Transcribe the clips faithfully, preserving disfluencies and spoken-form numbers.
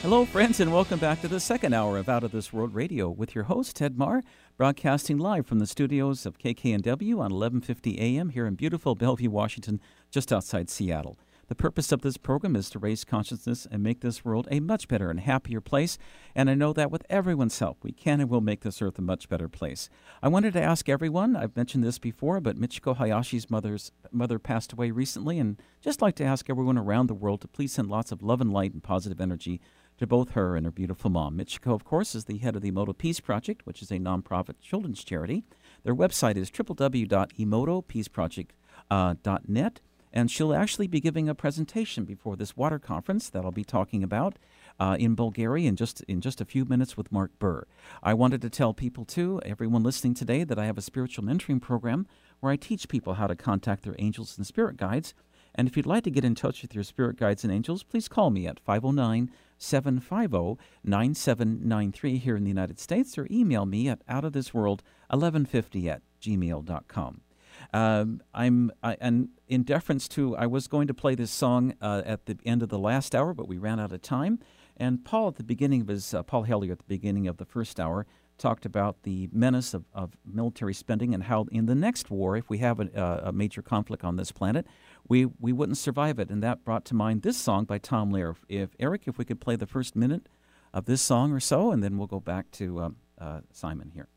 Hello, friends, and welcome back to the second hour of Out of This World Radio with your host, Ted Marr, broadcasting live from the studios of K K N W on eleven fifty A M here in beautiful Bellevue, Washington, just outside Seattle. The purpose of this program is to raise consciousness and make this world a much better and happier place, and I know that with everyone's help, we can and will make this earth a much better place. I wanted to ask everyone, I've mentioned this before, but Michiko Hayashi's mother's mother passed away recently, and just like to ask everyone around the world to please send lots of love and light and positive energy to both her and her beautiful mom. Michiko, of course, is the head of the Emoto Peace Project, which is a nonprofit children's charity. Their website is w w w dot emoto peace project dot net. And she'll actually be giving a presentation before this water conference that I'll be talking about uh, in Bulgaria in just in just a few minutes with Mark Burr. I wanted to tell people, too, everyone listening today, that I have a spiritual mentoring program where I teach people how to contact their angels and spirit guides. And if you'd like to get in touch with your spirit guides and angels, please call me at five oh nine, seven five oh, nine seven nine three here in the United States, or email me at outofthisworld eleven fifty at gmail dot com. Um, I'm I, and in deference to, I was going to play this song uh, at the end of the last hour, but we ran out of time. And Paul, at the beginning of his, uh, Paul Hellyer, at the beginning of the first hour, talked about the menace of, of military spending and how in the next war, if we have a, a major conflict on this planet, we we wouldn't survive it. And that brought to mind this song by Tom Lehrer. If Eric, if we could play the first minute of this song or so, and then we'll go back to um, uh, Simon here.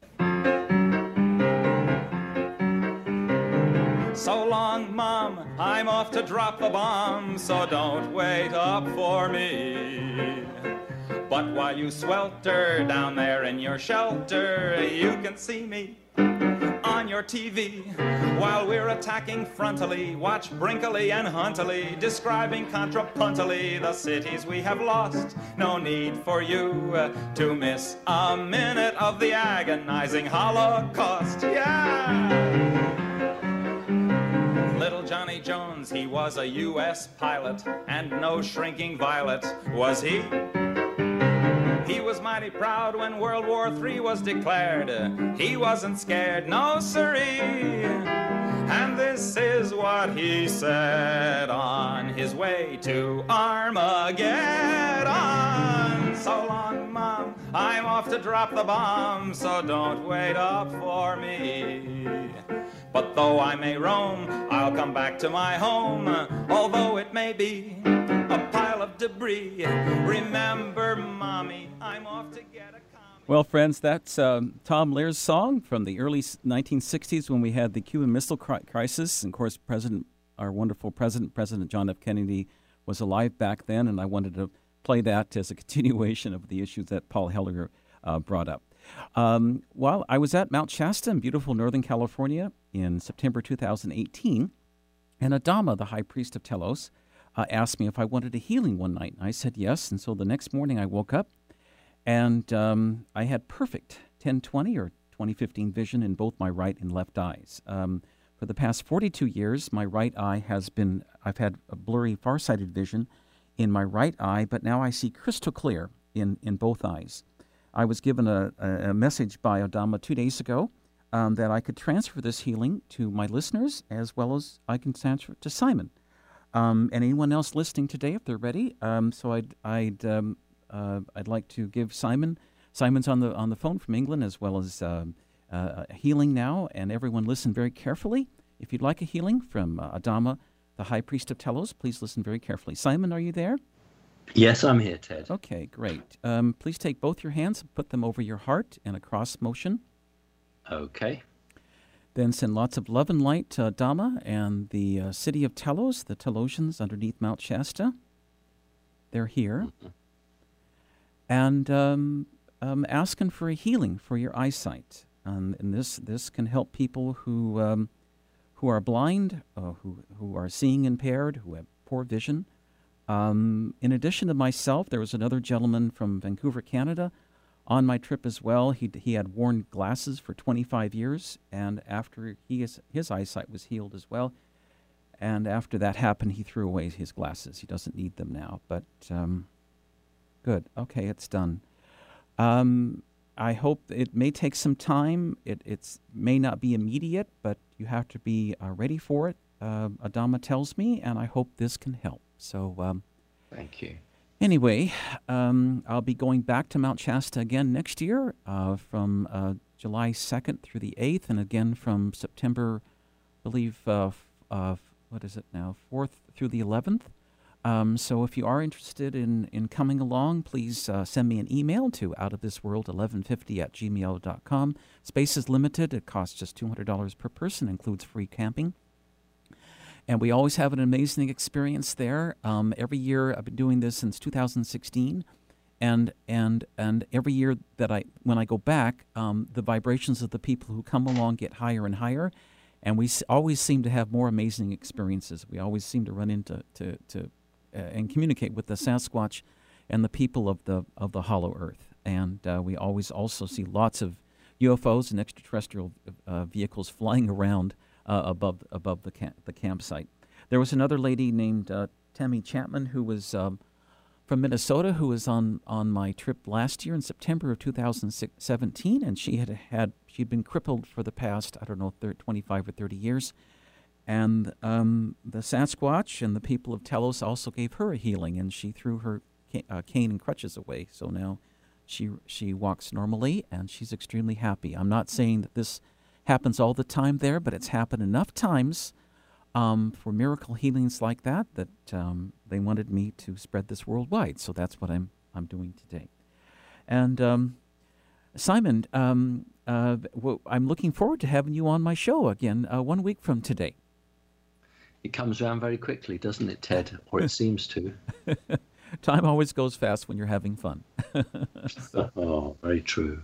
So long, Mom, I'm off to drop the bomb, so don't wait up for me. But while you swelter down there in your shelter, you can see me on your T V. While we're attacking frontally, watch Brinkley and Huntley describing contrapuntally the cities we have lost. No need for you uh, to miss a minute of the agonizing Holocaust. Yeah! Little Johnny Jones, he was a U S pilot, and no shrinking violet was he. He was mighty proud when World War Three was declared. He wasn't scared, no siree. And this is what he said on his way to Armageddon. So long, Mom, I'm off to drop the bomb, so don't wait up for me. But though I may roam, I'll come back to my home, although it may be a pile of debris. Remember, Mommy, I'm off to get a commie. Well, friends, that's um, Tom Lehrer's song from the early nineteen sixties when we had the Cuban Missile Crisis. And, of course, President, our wonderful President, President John F. Kennedy, was alive back then, and I wanted to play that as a continuation of the issues that Paul Hellyer uh, brought up. Um, well, I was at Mount Shasta in beautiful Northern California in September two thousand eighteen, and Adama, the high priest of Telos, uh, asked me if I wanted a healing one night. And I said yes, and so the next morning I woke up, and um, I had perfect ten twenty or twenty fifteen vision in both my right and left eyes. Um, for the past forty-two years, my right eye has been, I've had a blurry farsighted vision in my right eye, but now I see crystal clear in, in both eyes. I was given a, a message by Adama two days ago um, that I could transfer this healing to my listeners as well as I can transfer it to Simon. Um, and anyone else listening today, if they're ready. Um, so I'd I'd um, uh, I'd like to give Simon. Simon's on the on the phone from England as well as um, uh, healing now. And everyone, listen very carefully. If you'd like a healing from uh, Adama, the High Priest of Telos, please listen very carefully. Simon, are you there? Yes, I'm here, Ted. Okay, great. Um, please take both your hands and put them over your heart in a cross motion. Okay. Then send lots of love and light to Adama and the uh, city of Telos, the Telosians underneath Mount Shasta. They're here. Mm-hmm. And um, um, asking for a healing for your eyesight. Um, and this this can help people who um, who are blind, uh, who, who are seeing impaired, who have poor vision. Um, in addition to myself, there was another gentleman from Vancouver, Canada, on my trip as well. He he had worn glasses for twenty-five years, and after he is, his eyesight was healed as well, and after that happened, he threw away his glasses. He doesn't need them now, but um, good. Okay, it's done. Um, I hope it may take some time. It it's may not be immediate, but you have to be uh, ready for it. Uh, Adama tells me, and I hope this can help. So, um, thank you. Anyway, um, I'll be going back to Mount Shasta again next year uh, from uh, July second through the eighth, and again from September, I believe, uh, f- uh, what is it now, fourth through the eleventh. Um, so if you are interested in, in coming along, please uh, send me an email to outofthisworld eleven fifty at gmail dot com. Space is limited. It costs just two hundred dollars per person, includes free camping. And we always have an amazing experience there. Um, every year, I've been doing this since two thousand sixteen, and and and every year that I when I go back, um, the vibrations of the people who come along get higher and higher, and we s- always seem to have more amazing experiences. We always seem to run into to to uh, and communicate with the Sasquatch and the people of the of the Hollow Earth, and uh, we always also see lots of U F Os and extraterrestrial uh, vehicles flying around Uh, above above the camp, the campsite. There was another lady named uh, Tammy Chapman who was um, from Minnesota who was on, on my trip last year in September of two thousand seventeen, and she had had she'd been crippled for the past I don't know twenty-five or thirty years, and um, the Sasquatch and the people of Telos also gave her a healing, and she threw her ca- uh, cane and crutches away. So now she she walks normally, and she's extremely happy. I'm not saying that this happens all the time there, but it's happened enough times um, for miracle healings like that that um, they wanted me to spread this worldwide. So that's what I'm I'm doing today. And um, Simon, um, uh, w- I'm looking forward to having you on my show again uh, one week from today. It comes around very quickly, doesn't it, Ted? Or it seems to. Time always goes fast when you're having fun. So, oh, very true.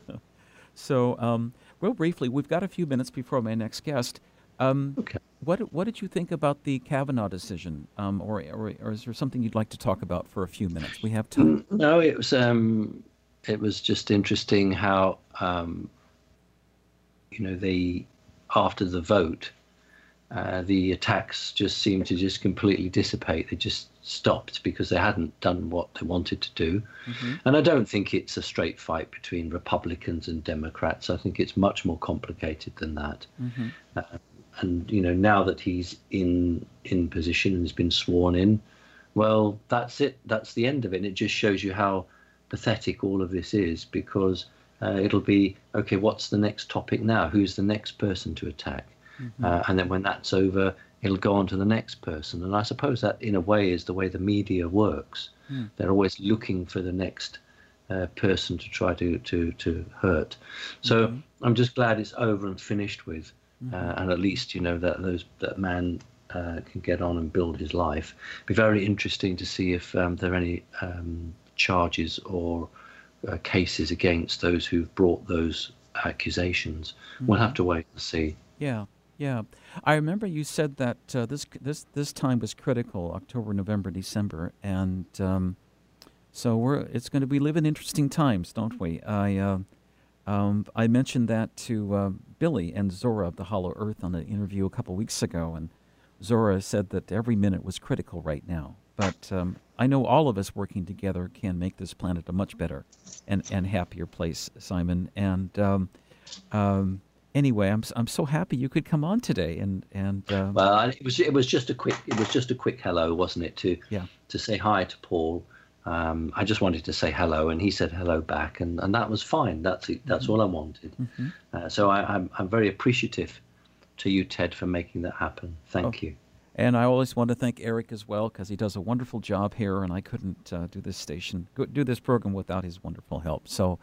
So, um, real briefly, we've got a few minutes before my next guest. Um, Okay. What what did you think about the Kavanaugh decision, um, or, or or is there something you'd like to talk about for a few minutes? We have time. No, it was um, it was just interesting how um, you know they after the vote, uh, the attacks just seemed to just completely dissipate. They just stopped because they hadn't done what they wanted to do. Mm-hmm. And I don't think it's a straight fight between Republicans and Democrats. I think it's much more complicated than that. Mm-hmm. Uh, and you know, now that he's in in position and has been sworn in, well, that's it. That's the end of it. And it just shows you how pathetic all of this is, because uh, it'll be okay. What's the next topic now? Who's the next person to attack? Mm-hmm. Uh, and then when that's over, it'll go on to the next person. And I suppose that, in a way, is the way the media works. Mm. They're always looking for the next uh, person to try to to to hurt. So mm-hmm. I'm just glad it's over and finished with. Mm-hmm. Uh, and at least, you know, that those that man uh, can get on and build his life. It'd be very interesting to see if um, there are any um, charges or uh, cases against those who've brought those accusations. Mm-hmm. We'll have to wait and see. Yeah, yeah. I remember you said that uh, this this this time was critical, October, November, December, and um, so we're it's going to be living interesting times, don't we? I. Uh, Um, I mentioned that to uh, Billy and Zora of the Hollow Earth on an interview a couple weeks ago, and Zora said that every minute was critical right now. But um, I know all of us working together can make this planet a much better and, and happier place, Simon. And um, um, anyway, I'm I'm so happy you could come on today. And and um, well, it was it was just a quick it was just a quick hello, wasn't it? To yeah. to say hi to Paul. Um, I just wanted to say hello, and he said hello back, and, and that was fine. That's it. That's mm-hmm. all I wanted. Mm-hmm. Uh, so I, I'm I'm very appreciative to you, Ted, for making that happen. Thank oh. you. And I always want to thank Eric as well, because he does a wonderful job here, and I couldn't uh, do this station, do this program without his wonderful help. So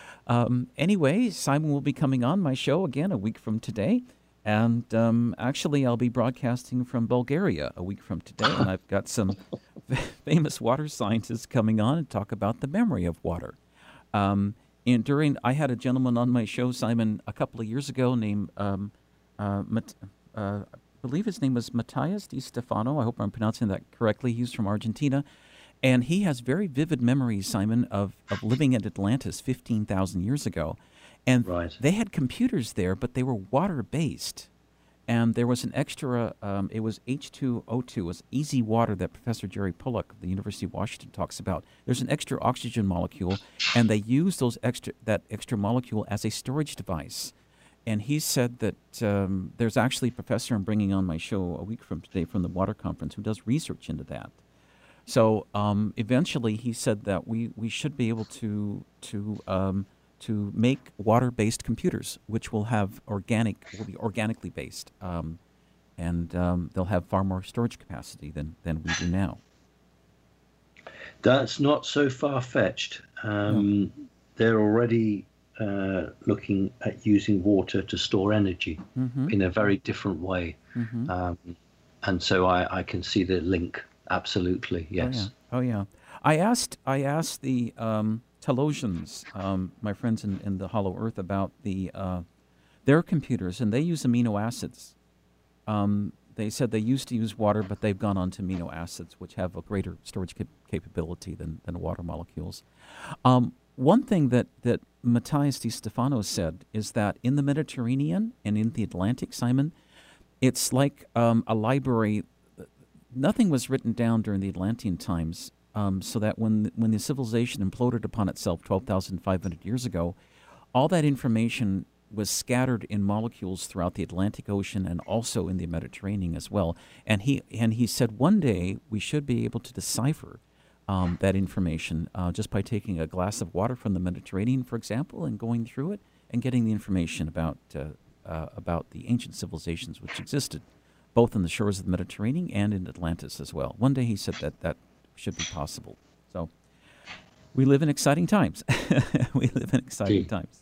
um, anyway, Simon will be coming on my show again a week from today. And um, actually, I'll be broadcasting from Bulgaria a week from today, and I've got some famous water scientists coming on and talk about the memory of water. Um, and during, I had a gentleman on my show, Simon, a couple of years ago named, um, uh, Mat- uh, I believe his name was Matthias Di Stefano. I hope I'm pronouncing that correctly. He's from Argentina. And he has very vivid memories, Simon, of, of living at Atlantis fifteen thousand years ago. And right. they had computers there, but they were water-based. And there was an extra, um, it was H two O two, it was easy water that Professor Jerry Pollack of the University of Washington talks about. There's an extra oxygen molecule, and they use those extra that extra molecule as a storage device. And he said that um, there's actually a professor I'm bringing on my show a week from today from the Water Conference who does research into that. So um, eventually, he said that we, we should be able to to um, to make water-based computers, which will have organic will be organically based, um, and um, they'll have far more storage capacity than, than we do now. That's not so far-fetched. Um, no. They're already uh, looking at using water to store energy mm-hmm. in a very different way. Mm-hmm. Um, and so I, I can see the link. Absolutely, yes. Oh, yeah. Oh, yeah. I asked I asked the um, Telosians, um, my friends in, in the Hollow Earth, about the uh, their computers, and they use amino acids. Um, they said they used to use water, but they've gone on to amino acids, which have a greater storage cap- capability than, than water molecules. Um, one thing that, that Matthias Di Stefano said is that in the Mediterranean and in the Atlantic, Simon, it's like um, a library. Nothing was written down during the Atlantean times, um, so that when when the civilization imploded upon itself twelve thousand five hundred years ago, all that information was scattered in molecules throughout the Atlantic Ocean and also in the Mediterranean as well. And he and he said one day we should be able to decipher um, that information uh, just by taking a glass of water from the Mediterranean, for example, and going through it and getting the information about uh, uh, about the ancient civilizations which existed, both on the shores of the Mediterranean and in Atlantis as well. One day he said that that should be possible. So we live in exciting times. we live in exciting Gee. times.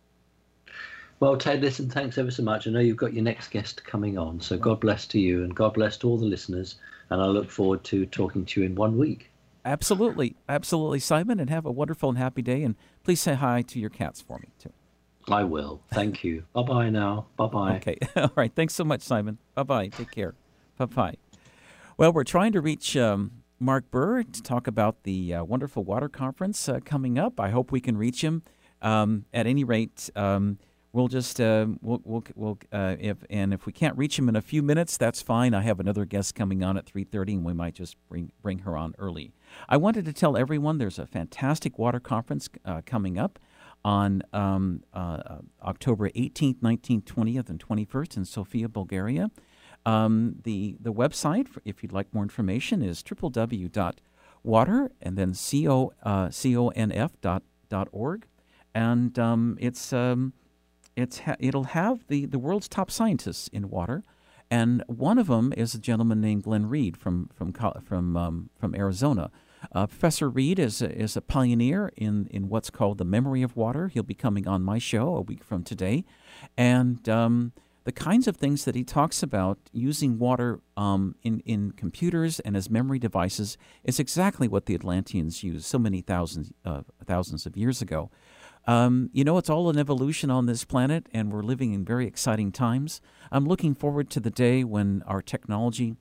Well, Ted, listen, thanks ever so much. I know you've got your next guest coming on, so God bless to you and God bless to all the listeners, and I look forward to talking to you in one week. Absolutely. Absolutely, Simon, and have a wonderful and happy day, and please say hi to your cats for me, too. I will. Thank you. Bye-bye now. Bye-bye. Okay. All right. Thanks so much, Simon. Bye-bye. Take care. Bye-bye. Well, we're trying to reach um, Mark Burr to talk about the uh, wonderful water conference uh, coming up. I hope we can reach him. Um, at any rate, um, we'll just uh, we'll we'll, we'll uh, if and if we can't reach him in a few minutes, that's fine. I have another guest coming on at three thirty, and we might just bring bring her on early. I wanted to tell everyone there's a fantastic water conference uh, coming up on um, uh, October eighteenth, nineteenth, twentieth, and twenty-first in Sofia, Bulgaria. Um, the the website, for, if you'd like more information, is w w w dot water and then c o n f dot org, and um, it's um, it's ha- it'll have the, the world's top scientists in water, and one of them is a gentleman named Glenn Reed from from from um, from Arizona. Uh, Professor Reed is a, is a pioneer in, in what's called the memory of water. He'll be coming on my show a week from today. And um, the kinds of things that he talks about using water um, in, in computers and as memory devices is exactly what the Atlanteans used so many thousands, uh, thousands of years ago. Um, you know, it's all an evolution on this planet, and we're living in very exciting times. I'm looking forward to the day when our technology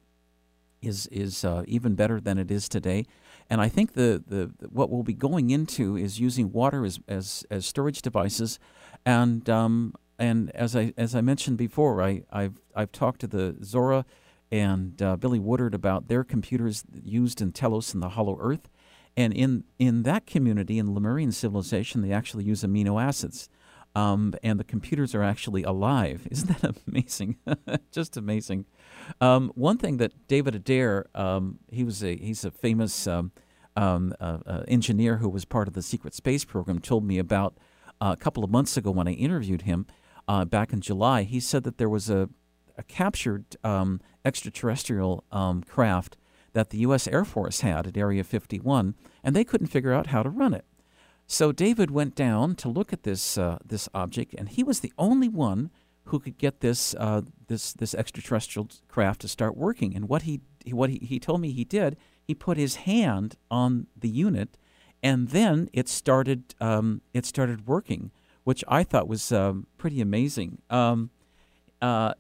is is uh, even better than it is today. And I think the, the, the what we'll be going into is using water as as, as storage devices, and um, and as I as I mentioned before, I I've I've talked to the Zora and uh, Billy Woodard about their computers used in Telos and the Hollow Earth, and in in that community in Lemurian civilization, they actually use amino acids, um, and the computers are actually alive. Isn't that amazing? Just amazing. Um, one thing that David Adair, um, he was a he's a famous um, um, uh, uh, engineer who was part of the secret space program, told me about uh, a couple of months ago when I interviewed him uh, back in July. He said that there was a, a captured um, extraterrestrial um, craft that the U S Air Force had at Area fifty-one, and they couldn't figure out how to run it. So David went down to look at this uh, this object, and he was the only one who could get this uh, this this extraterrestrial craft to start working. And what he what he, he told me he did, he put his hand on the unit, and then it started um, it started working, which I thought was um, pretty amazing. Um, uh,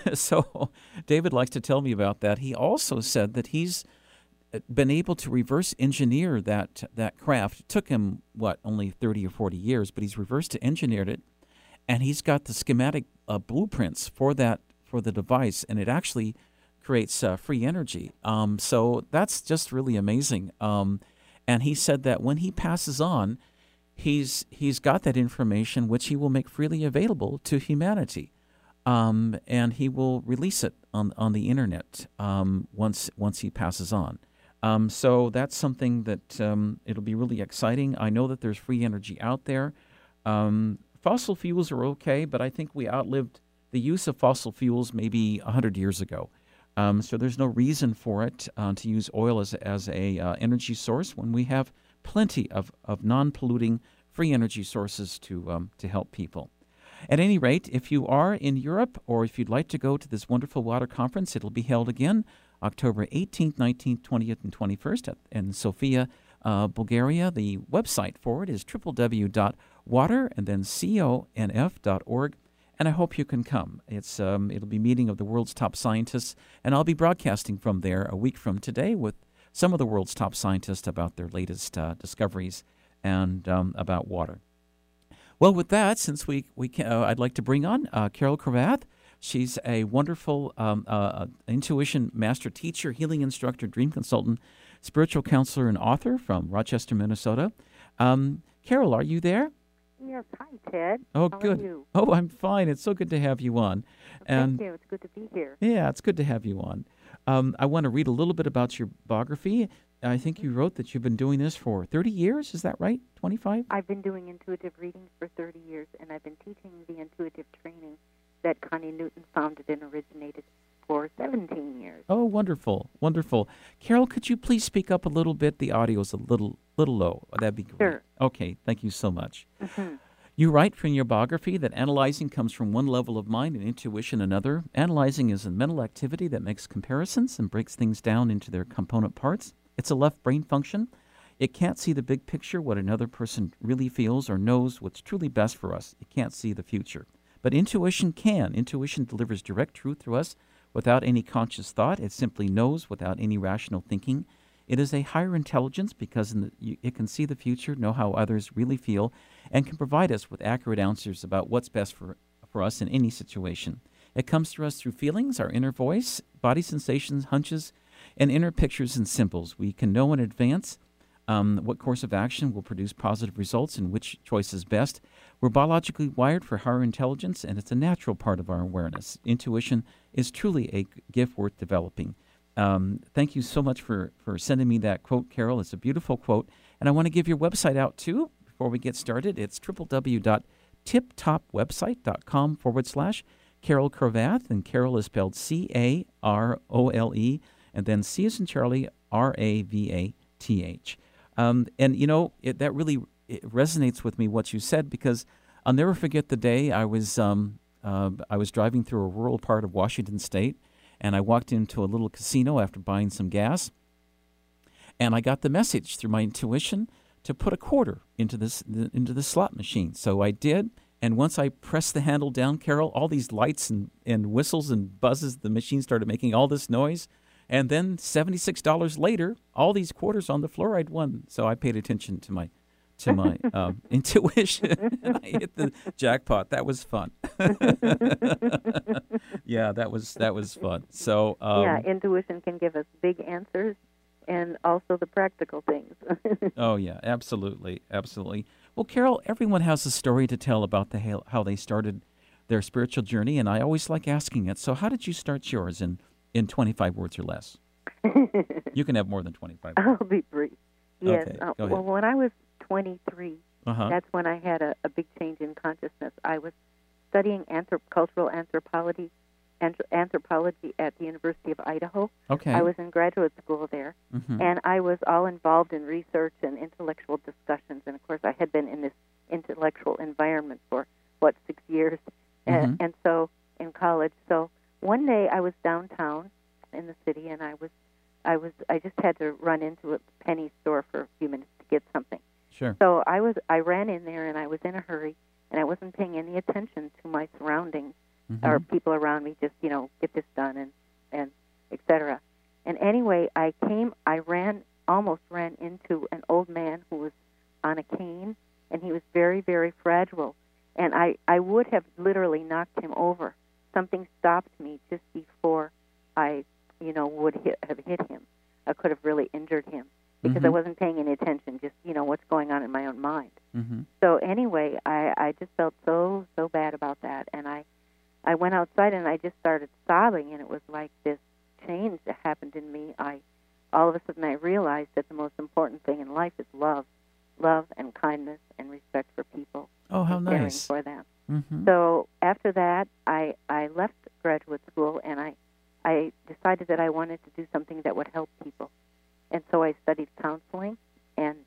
so David likes to tell me about that. He also said that he's been able to reverse engineer that that craft. It took him what only thirty or forty years, but he's reverse engineered it. And he's got the schematic uh, blueprints for that for the device, and it actually creates uh, free energy. Um, so that's just really amazing. Um, and he said that when he passes on, he's he's got that information which he will make freely available to humanity, um, and he will release it on on the internet um, once once he passes on. Um, so that's something that um, it'll be really exciting. I know that there's free energy out there. Um, fossil fuels are okay, but I think we outlived the use of fossil fuels maybe one hundred years ago. Um, so there's no reason for it uh, to use oil as, as a uh, energy source when we have plenty of, of non-polluting free energy sources to um, to help people. At any rate, if you are in Europe or if you'd like to go to this wonderful water conference, it'll be held again October eighteenth, nineteenth, twentieth, and twenty-first at, in Sofia, uh, Bulgaria. The website for it is w w w dot water and then conf dot org. And I hope you can come. It's um, it'll be a meeting of the world's top scientists, and I'll be broadcasting from there a week from today with some of the world's top scientists about their latest uh, discoveries and um, about water. Well, with that, since we we can, uh, I'd like to bring on uh, Carol Cravath. She's a wonderful um, uh, intuition master teacher, healing instructor, dream consultant, spiritual counselor, and author from Rochester, Minnesota. Um, Carol, are you there? Yes, hi, Ted. Oh, How good. Are you? Oh, I'm fine. It's so good to have you on. And, Thank you. It's good to be here. Yeah, it's good to have you on. Um, I want to read a little bit about your biography. I think you wrote that you've been doing this for thirty years. Is that right? twenty-five? I've been doing intuitive readings for thirty years, and I've been teaching the intuitive training that Connie Newton founded and originated for seventeen years. Oh, wonderful, wonderful. Carol, could you please speak up a little bit? The audio is a little little low. That'd be great. Sure. Okay, thank you so much. Mm-hmm. You write from your biography that analyzing comes from one level of mind and intuition another. Analyzing is a mental activity that makes comparisons and breaks things down into their component parts. It's a left brain function. It can't see the big picture, what another person really feels or knows what's truly best for us. It can't see the future. But intuition can. Intuition delivers direct truth to us without any conscious thought. It simply knows without any rational thinking. It is a higher intelligence because in the, it can see the future, know how others really feel, and can provide us with accurate answers about what's best for, for us in any situation. It comes to us through feelings, our inner voice, body sensations, hunches, and inner pictures and symbols. We can know in advance um, what course of action will produce positive results and which choice is best. We're biologically wired for higher intelligence, and it's a natural part of our awareness. Intuition is truly a gift worth developing. Um, thank you so much for, for sending me that quote, Carol. It's a beautiful quote. And I want to give your website out, too, before we get started. It's w w w dot tip top website dot com forward slash Carol Cravath. And Carol is spelled C A R O L E, and then C as in Charlie, R A V A T H. Um, and, you know, it, that really it resonates with me, what you said, because I'll never forget the day I was um, uh, I was driving through a rural part of Washington State, and I walked into a little casino after buying some gas, and I got the message through my intuition to put a quarter into this into the slot machine. So I did, and once I pressed the handle down, Carol, all these lights and, and whistles and buzzes, the machine started making all this noise, and then seventy-six dollars later, all these quarters on the floor I'd won. So I paid attention to my to my um, intuition, and I hit the jackpot. That was fun. Yeah, that was that was fun. So um, yeah, intuition can give us big answers and also the practical things. Oh yeah, absolutely, absolutely. Well, Carol, everyone has a story to tell about the how they started their spiritual journey, and I always like asking it. So, how did you start yours in in twenty-five words or less? You can have more than twenty-five words. I'll be brief. Yes. Okay, uh, go ahead. well, when I was twenty-three, Uh-huh. that's when I had a, a big change in consciousness. I was studying anthrop- cultural anthropology, anthrop- anthropology at the University of Idaho. Okay. I was in graduate school there, Mhm. and I was all involved in research and intellectual discussions. And, of course, I had been in this intellectual environment for, what, six years, and, Mhm. and so in college. So one day I was downtown in the city, and I was, I was, I just had to run into a penny store for a few minutes to get something. Sure. So I was, I ran in there, and I was in a hurry, and I wasn't paying any attention to my surroundings Mhm. or people around me. Just, you know, get this done and and et cetera. And anyway, I came, I ran, almost ran into an old man who was on a cane, and he was very, very fragile. And I, I would have literally knocked him over. Something stopped me just before I, you know, would hit, have hit him. I could have really injured him because I Mhm. wasn't paying any attention, just, you know, what's going on in my own mind. Mhm. So anyway, I, I just felt so, so bad about that. And I, I went outside and I just started sobbing, and it was like this change that happened in me. I, all of a sudden I realized love and kindness and respect for people. Oh, how and caring nice. for them. Mm-hmm. So after that, I, I left graduate school, and I, I decided that I wanted to do something that would help people. And so I studied counseling and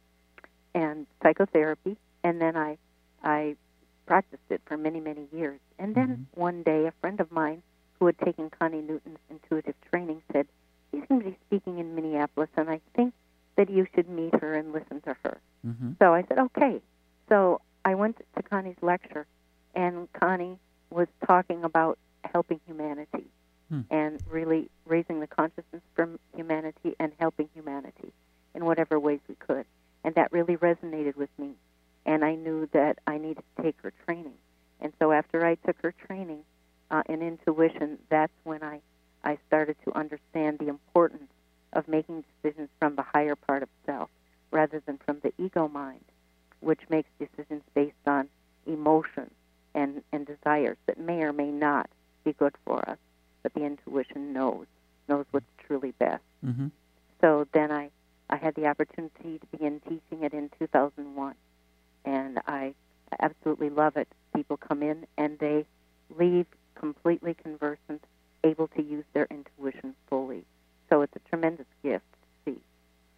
and psychotherapy, and then I I practiced it for many, many years. And then Mm-hmm. one day, a friend of mine who had taken Connie Newton's intuitive training said, she's going to be speaking in Minneapolis, and I think that you should meet her and listen to her. Mm-hmm. So I said, okay. So I went to Connie's lecture, and Connie was talking about helping humanity Hmm. and really raising the consciousness from humanity and helping humanity in whatever ways we could. And that really resonated with me. And I knew that I needed to take her training. And so after I took her training uh, in intuition, that's when I, I started to understand the importance of making decisions from the higher part of self rather than from the ego mind, which makes decisions based on emotion and, and desires that may or may not be good for us. But the intuition knows, knows what's truly best. Mm-hmm. So then I, I had the opportunity to begin teaching it in two thousand one. And I absolutely love it. People come in and they leave completely conversant, able to use their intuition fully. So it's a tremendous gift to see.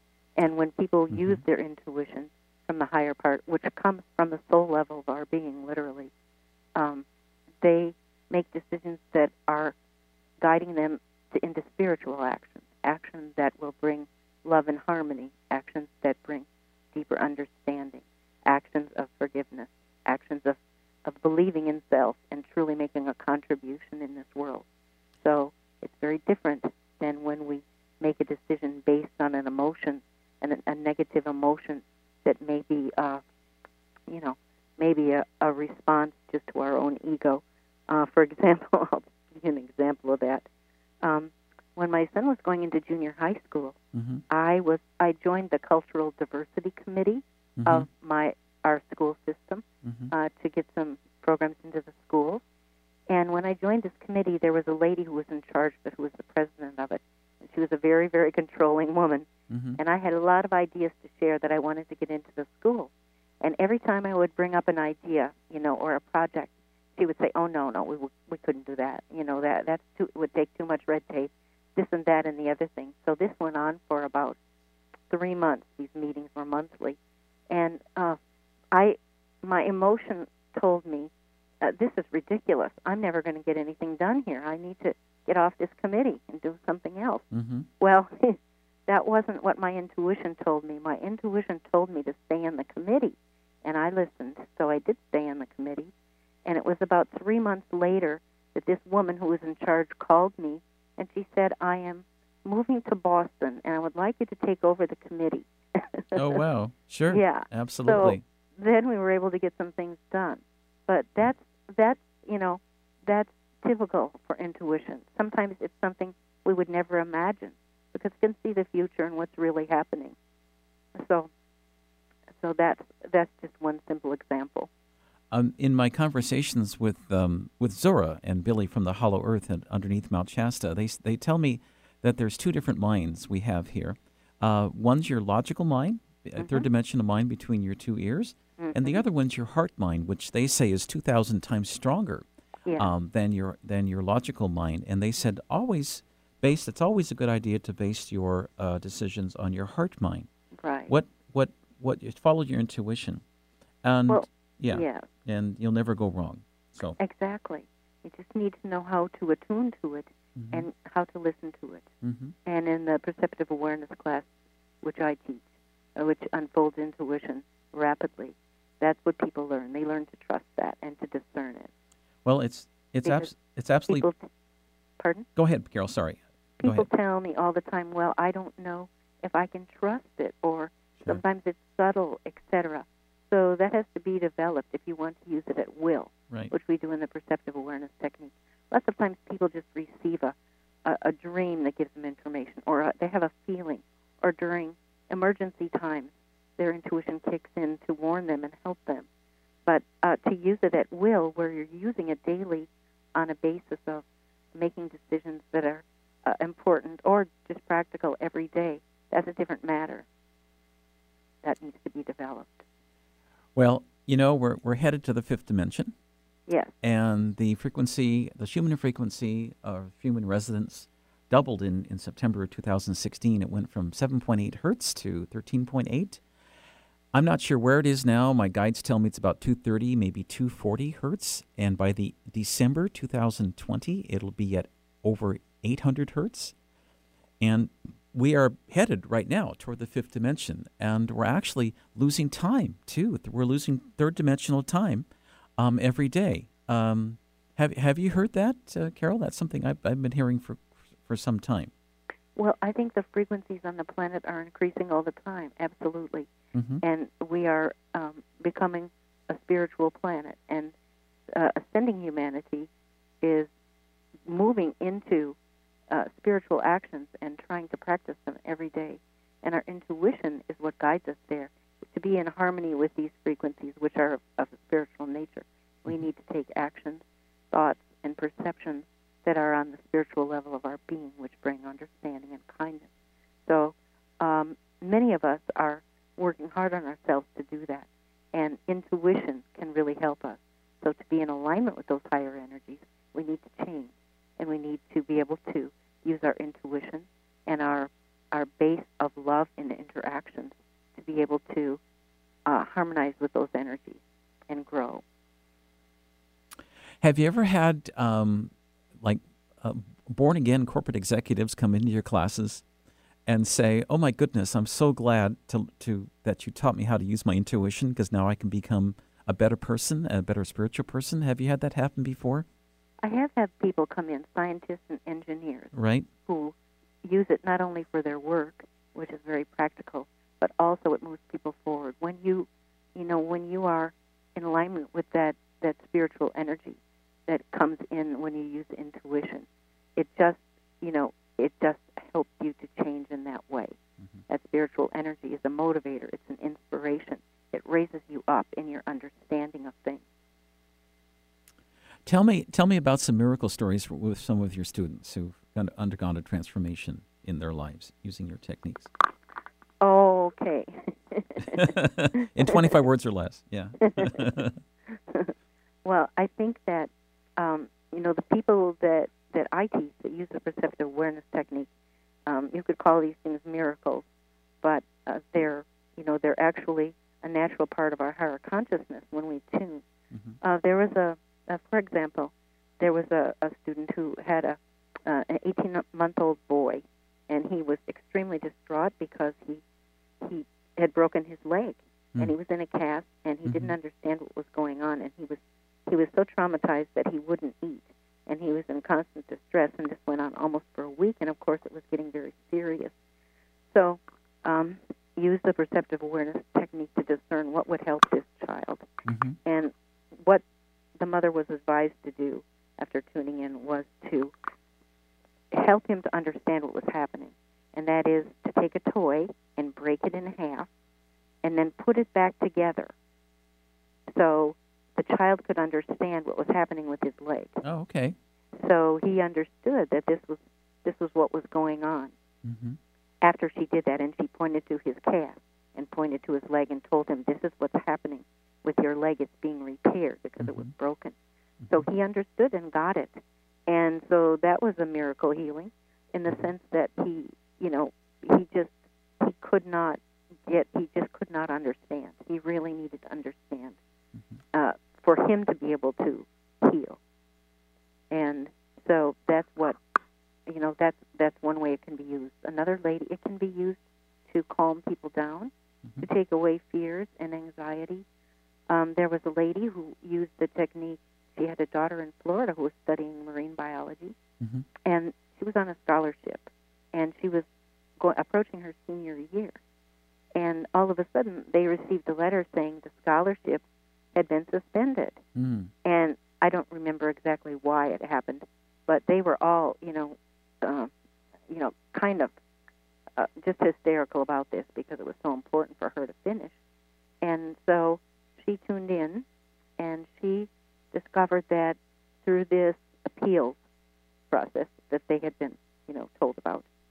And when people Mm-hmm. use their intuition from the higher part, which comes from the soul level of our being, literally, um, they make decisions that are guiding them to, into spiritual actions, actions that will bring love and harmony, actions that bring deeper understanding, actions of forgiveness, actions of, of believing in self and truly making a contribution in this world. So it's very different than when we make a decision based on an emotion, and a, a negative emotion that may be, uh, you know, maybe a, a response just to our own ego. Uh, for example, I'll give you an example of that. Um, when my son was going into junior high school, Mm-hmm. I was I joined the cultural diversity committee Mm-hmm. of my our school system Mm-hmm. uh, to get some programs into the schools. And when I joined this committee, there was a lady who was in charge, but who was the president of it. And she was a very, very controlling woman. Mm-hmm. And I had a lot of ideas to share that I wanted to get into the school. And every time I would bring up an idea, you know, or a project, she would say, "Oh no, no, we we couldn't do that. You know, that that's too it would take too much red tape, this and that and the other thing." So this went on for about three months. These meetings were monthly, and uh, I, my emotion told me, uh, "This is ridiculous. I'm never going to get anything done here. I need to get off this committee and do something else." Mm-hmm. Well, that wasn't what my intuition told me. My intuition told me to stay in the committee, and I listened. So I did stay in the committee. And it was about three months later that this woman who was in charge called me, and she said, "I am moving to Boston, and I would like you to take over the committee." Oh, wow. Sure. Yeah. Absolutely. So then we were able to get some things done. But that's, that's you know, that's typical for intuition. Sometimes it's something we would never imagine because it can see the future and what's really happening. So so that's, that's just one simple example. Um, in my conversations with um, with Zora and Billy from the Hollow Earth and underneath Mount Shasta, they they tell me that there's two different minds we have here. Uh, one's your logical mind, a Mm-hmm. third dimensional mind between your two ears, Mm-hmm. and the other one's your heart mind, which they say is two thousand times stronger Yeah. um, than your than your logical mind. And they said always base. It's always a good idea to base your uh, decisions on your heart mind. Right. What what what? Follow your intuition, and Well, yeah. yeah. And you'll never go wrong. So, Exactly. You just need to know how to attune to it mm-hmm. and how to listen to it. Mm-hmm. And in the perceptive awareness class, which I teach, uh, which unfolds intuition rapidly, that's what people learn. They learn to trust that and to discern it. Well, it's it's Because abs- it's absolutely. People, t- pardon? Go ahead, Carol. Sorry. Go People ahead. tell me all the time, "Well, I don't know if I can trust it," or Sure. sometimes it's subtle, et cetera. So that has to be developed if you want to use it at will, Right. which we do in the perceptive awareness technique. Lots of times people just receive a, a, a dream that gives them information, or a, they have a feeling, or during emergency times, their intuition kicks in to warn them and help them. But uh, to use it at will, where you're using it daily on a basis of making decisions that are uh, important or just practical every day, that's a different matter. that needs to be developed. Well, you know, we're we're headed to the fifth dimension. Yes. And the frequency, the Schumann frequency of Schumann resonance doubled in, in September of two thousand sixteen. It went from seven point eight hertz to thirteen point eight. I'm not sure where it is now. My guides tell me it's about two thirty, maybe two forty hertz. And by the December two thousand twenty, it'll be at over eight hundred hertz. And we are headed right now toward the fifth dimension. And we're actually losing time, too. We're losing third dimensional time um, every day. Um, have have you heard that, uh, Carol? That's something I've, I've been hearing for for some time. Well, I think the frequencies on the planet are increasing all the time, absolutely. Mm-hmm. And we are um, becoming a spiritual planet. And uh, ascending humanity is moving into uh, spiritual actions and trying to practice them every day. And our intuition is what guides us there. To be in harmony with these frequencies, which are of, of a spiritual nature, we need to take actions, thoughts, and perceptions that are on the spiritual level of our being, which bring understanding and kindness. So um, many of us are working hard on ourselves to do that, and intuition can really help us. So to be in alignment with those higher energies, we need to change, and we need to be able to use our intuition and our our base of love in interactions to be able to uh, harmonize with those energies and grow. Have you ever had um, like uh, born-again corporate executives come into your classes and say, "Oh my goodness, I'm so glad to to that you taught me how to use my intuition because now I can become a better person, a better spiritual person"? Have you had that happen before? I have had people come in, scientists and engineers, right, who use it not only for their work, which is very practical, but also it moves people forward. When you, you know, when you are in alignment with that, that spiritual energy that comes in when you use intuition, it just, you know, it just helps you to change in that way. Mm-hmm. That spiritual energy is a motivator. It's an inspiration. It raises you up in your understanding of things. Tell me, tell me about some miracle stories with some of your students who've undergone a transformation in their lives using your techniques. Okay. In twenty-five words or less, yeah. Well, I think that, um, you know, the people that, that I teach that use the perceptive awareness technique, um, you could call these things miracles, but uh, they're, you know, they're actually a natural part of our higher consciousness when we tune. Mm-hmm. Uh, there was a, uh, for example, there was a, a student who had a uh, an eighteen-month-old boy, and he was extremely distraught because he he had broken his leg, mm. and he was in a cast, and he mm-hmm. didn't understand what was going on, and he was he was so traumatized that he wouldn't eat, and he was in constant distress, and this went on almost for a week, and of course it was getting very serious. So um, use the perceptive awareness technique to discern what would help this child, mm-hmm. and what the mother was advised to do after tuning in was to help him to understand what was happening, and that is to take a toy and break it in half and then put it back together so the child could understand what was happening with his leg. Oh, okay. So he understood that this was this was what was going on. Mm-hmm. After she did that, and she pointed to his cast and pointed to his leg and told him, "This is what's happening with your leg. It's being repaired because mm-hmm. it was broken." Mm-hmm. So he understood and got it. And so that was a miracle healing in the sense that he, you know, he just, he could not get, he just could not understand. He really needed to understand mm-hmm. uh, for him to be able to heal. And so that's what, you know, that's, that's one way it can be used. Another lady, it can be used to calm people down, mm-hmm. to take away fears and anxiety. Um, there was a lady who used the technique. She had a daughter in Florida who was studying marine biology, mm-hmm. and she was on a scholarship, and she was go- approaching her senior year. And all of a sudden, they received a letter saying the scholarship had been suspended. Mm. And I don't remember exactly why it happened, but they were all, you know, uh, you know, kind of uh, just hysterical about this because it was so important for her to finish. And so she tuned in, and she discovered that through this appeals process that they had been, you know, told about,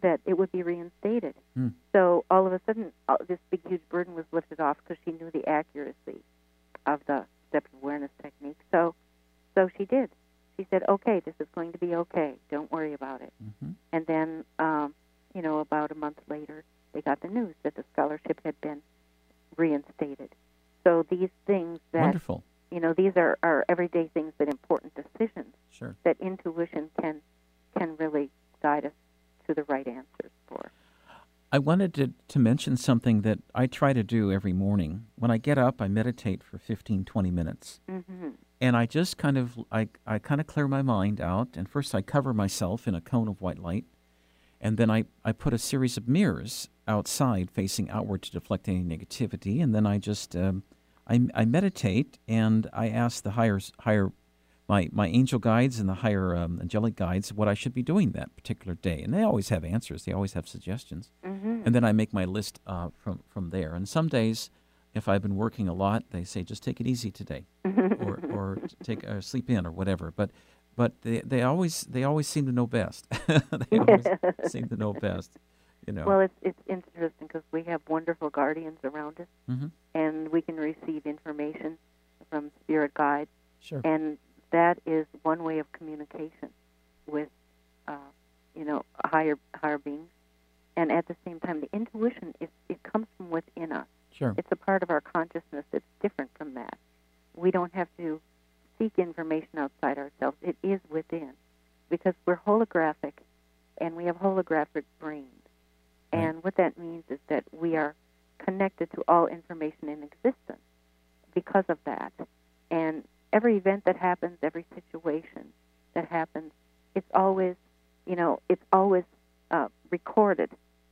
that it would be reinstated. Hmm. So all of a sudden, uh, this big, huge burden was lifted off because she knew the accuracy of the receptive awareness technique. So, so she did. She said, "Okay, this is going to be okay. Don't worry about it." Mm-hmm. And then, um, you know, about a month later, they got the news that the scholarship had been reinstated. So these things that, Wonderful. you know, these are, are everyday things, that important decisions Sure. that intuition can can really guide us to the right answers for. I wanted to, to mention something that I try to do every morning. When I get up, I meditate for fifteen, twenty minutes. Mm-hmm. And I just kind of, I, I kind of clear my mind out. And first I cover myself in a cone of white light. And then I, I put a series of mirrors outside facing outward to deflect any negativity. And then I just, um, I, I meditate and I ask the higher, higher my, my angel guides and the higher um, angelic guides what I should be doing that particular day. And they always have answers. They always have suggestions. Mm-hmm. And then I make my list uh, from, from there. And some days, if I've been working a lot, they say, just take it easy today. or or take uh, sleep in or whatever. But but they, they always they always seem to know best. They always seem to know best. You know. Well, it's it's interesting because we have wonderful guardians around us, Mm-hmm. and we can receive information from spirit guides, Sure. and that is one way of communication with, uh, you know, higher higher beings. And at the same time, the intuition is it comes from within us. Sure. It's a part of our consciousness that's different from that. We don't have to seek information outside ourselves. It is within, because we're holographic, and we have holographic brains. Right. And what that means is that we are connected to all information in existence because of that. And every event that happens, every situation that happens, it's always, you know, it's always uh, recorded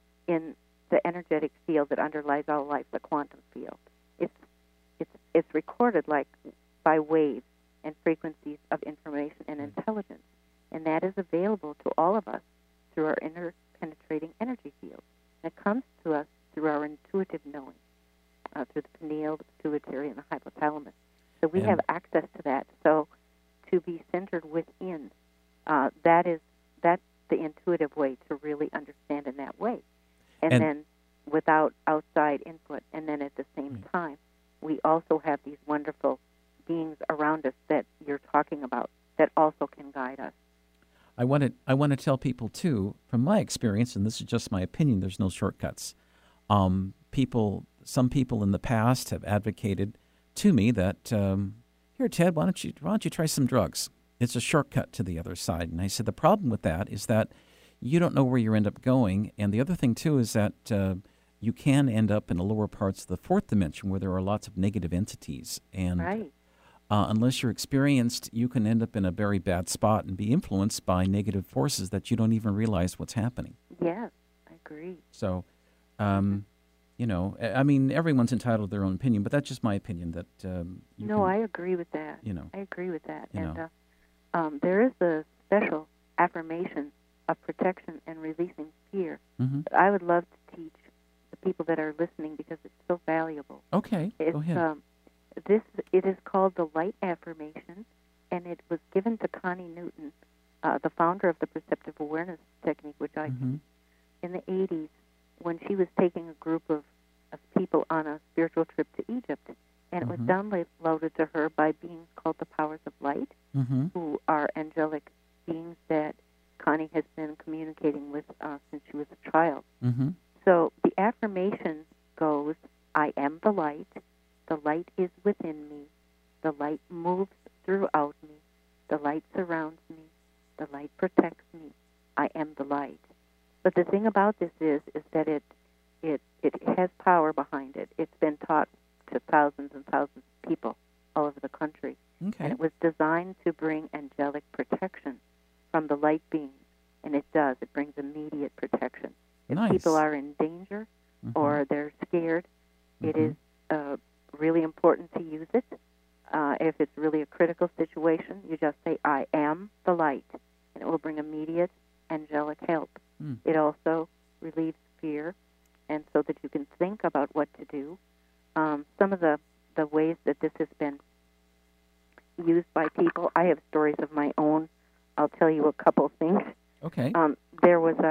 in the energetic field that underlies all life, the quantum field. It's it's it's recorded like by waves and frequencies of information and intelligence, and that is available to all of us through our inner penetrating energy field. And it comes to us through our intuitive knowing, uh, through the pineal, the pituitary, and the hypothalamus. So we And- have access to that. So to be centered within, uh, that is that's the intuitive way to really understand in that way. And, And- then without outside input. And then at the same Right. time, we also have these wonderful beings around us that you're talking about that also can guide us. I want to I want to tell people too, from my experience, and this is just my opinion. There's no shortcuts. Um, people, some people in the past have advocated to me that um, here, Ted, why don't you why don't you try some drugs? It's a shortcut to the other side. And I said the problem with that is that you don't know where you end up going. And the other thing too is that uh, you can end up in the lower parts of the fourth dimension where there are lots of negative entities. And Right. uh, unless you're experienced, you can end up in a very bad spot and be influenced by negative forces that you don't even realize what's happening. Yes, I agree. So, um, you know, I I mean, everyone's entitled to their own opinion, but that's just my opinion that um, you No, can, I agree with that. you know, I agree with that. You and know. uh, um, there is a special affirmation of protection and releasing fear hmm that I would love to teach the people that are listening because it's so valuable. Okay, It's, go ahead. Um, this it is called the Light Affirmation, and it was given to Connie Newton, uh, the founder of the Perceptive Awareness Technique, which I hmm in the eighties when she was taking a group of, of people on a spiritual trip to Egypt, and it was Mhm. downloaded to her by beings called the Powers of Light, hmm who are angelic beings that Connie has been communicating with uh, since she was a child. hmm So the affirmation goes, I am the light, the light is within me, the light moves throughout me, the light surrounds me, the light protects me, I am the light. But the thing about this is, is that it, it, it has power behind it. It's been taught to thousands and thousands of people all over the country. Okay. And it was designed to bring angelic protection from the light beings, and it does. It brings immediate protection. If Nice. people are in danger Mhm. or they're scared, it Mhm. is uh, really important to use it. Uh, if it's really a critical situation, you just say, I am the light, and it will bring immediate angelic help. Mm. It also relieves fear, and so that you can think about what to do. Um, some of the, the ways that this has been used by people, I have stories of my own. I'll tell you a couple things. Okay. Um, there was a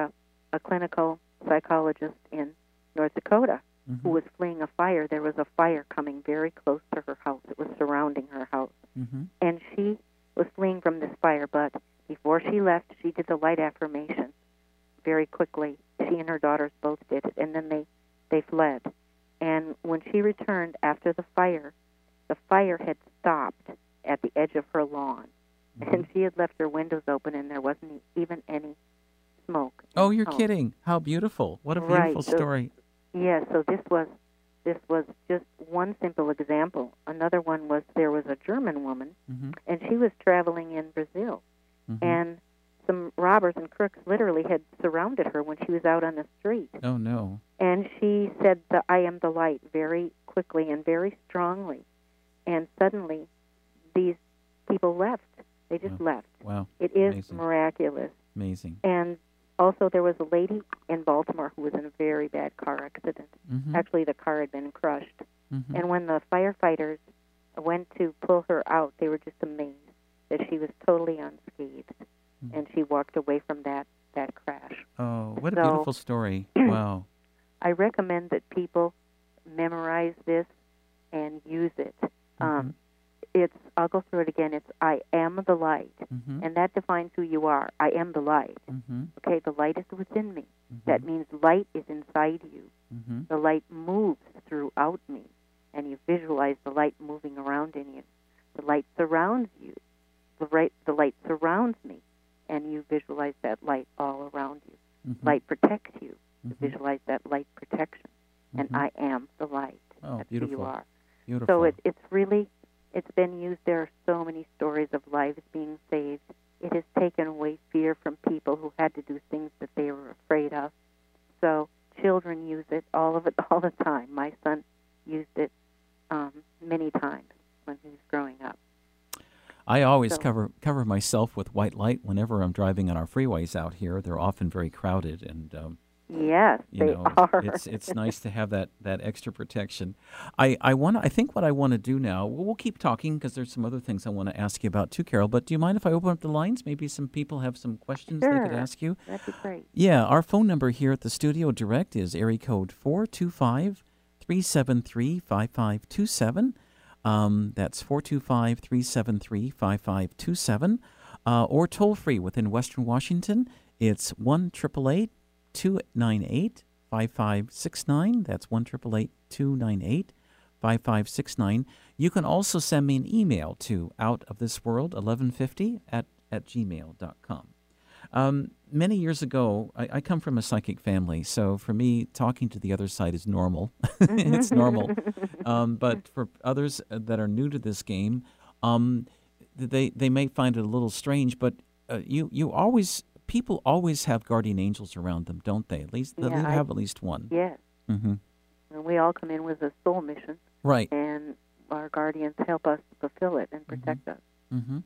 a clinical psychologist in North Dakota Mm-hmm. who was fleeing a fire. There was a fire coming very close to her house. It was surrounding her house. Mm-hmm. And she was fleeing from this fire, but before she left, she did the light affirmation very quickly. She and her daughters both did it, and then they, they fled. And when she returned after the fire, the fire had stopped at the edge of her lawn. Mm-hmm. And she had left her windows open, and there wasn't even any smoke. Oh, you're home. kidding. How beautiful. What a Right, beautiful so- story. Yeah, so this was this was just one simple example. Another one was there was a German woman, Mm-hmm. and she was traveling in Brazil, Mm-hmm. and some robbers and crooks literally had surrounded her when she was out on the street. Oh, no. And she said, the, I am the light, very quickly and very strongly. And suddenly, these people left. They just Wow. left. Wow. It is Amazing. miraculous. Amazing. And also, there was a lady in Baltimore who was in a very bad car accident. Mm-hmm. Actually, the car had been crushed. Mm-hmm. And when the firefighters went to pull her out, they were just amazed that she was totally unscathed. Mhm. And she walked away from that, that crash. Oh, what a So- beautiful story. Wow. I recommend that people memorize this and use it. Um, it's, I'll go through it again. It's, I am the light. Mm-hmm. And that defines who you are. I am the light. Mm-hmm. Okay, the light is within me. Mm-hmm. That means light is inside you. Mm-hmm. The light moves throughout me, and you visualize the light moving around in you. The light surrounds you. The, right, the light surrounds me, and you visualize that light all around you. Mm-hmm. Light protects you. You Mhm. visualize that light protection. And Mhm. I am the light. Oh, That's beautiful. who you are. Beautiful. So it, it's really, it's been used. There are so many stories of lives being saved. It has taken away fear from people who had to do things that they were afraid of. So children use it, all of it, all the time. My son used it um, many times when he was growing up. I always So- cover cover myself with white light whenever I'm driving on our freeways out here. They're often very crowded, and um, Yes, you they know, are. it's it's nice to have that, that extra protection. I I want I think what I want to do now. We'll, we'll keep talking because there's some other things I want to ask you about too, Carol. But do you mind if I open up the lines? Maybe some people have some questions they could Sure. ask you. That'd be great. Yeah, our phone number here at the studio direct is area code four two five, three seven three, five five two seven. Um, that's four two five, three seven three, five five two seven. Uh, or toll free within Western Washington, it's one eight eight eight, two nine eight, five five six nine. That's one eight eight eight, two nine eight, five five six nine. You can also send me an email to outofthisworld eleven fifty at, at gmail dot com. Um, many years ago, I, I come from a psychic family, so for me, talking to the other side is normal. It's normal. Um, but for others that are new to this game, um, they they may find it a little strange. But uh, you you always people always have guardian angels around them, don't they? At least they Yeah, I- have at least one. Yes. Mm-hmm. And we all come in with a soul mission, Right. and our guardians help us fulfill it and protect us. Mm-hmm.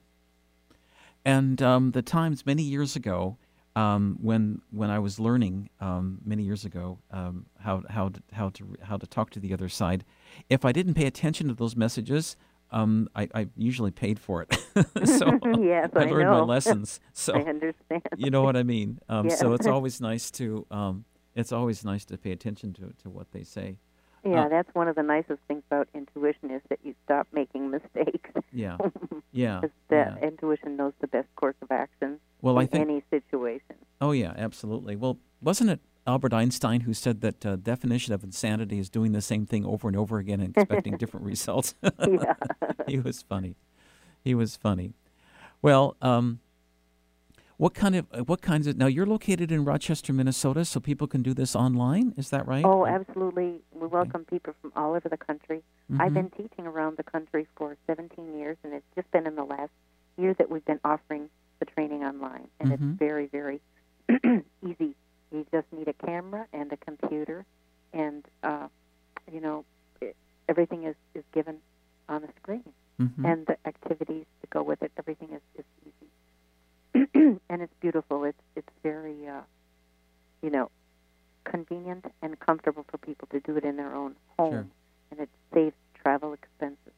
And um, the times many years ago, um, when when I was learning um, many years ago um, how how to, how to how to talk to the other side, if I didn't pay attention to those messages, um, I, I usually paid for it. So Yes, I I learned my know. lessons. So I understand. you know what I mean. Um, Yeah. So it's always nice to um, it's always nice to pay attention to to what they say. Yeah, Uh, that's one of the nicest things about intuition is that you stop making mistakes. Yeah, yeah, Because that yeah. intuition knows the best course of action Well, in I think. any situation. Oh, yeah, absolutely. Well, wasn't it Albert Einstein who said that uh, definition of insanity is doing the same thing over and over again and expecting different results? Yeah. He was funny. He was funny. Well, um, what kind of uh, what kinds of now you're located in Rochester, Minnesota, so people can do this online. Is that right? Oh, absolutely. We welcome people from all over the country. I've Mhm. been teaching around the country for seventeen years, and it's just been in the last year that we've been offering the training online. And Mhm. it's very, very easy. You just need a camera and a computer, and, uh, you know, it, everything is, is given on the screen. Mhm. And the activities to go with it, everything is, is easy. And it's beautiful. It's, it's very, uh, you know, convenient and comfortable for people to do it in their own home, Sure. and it saves travel expenses.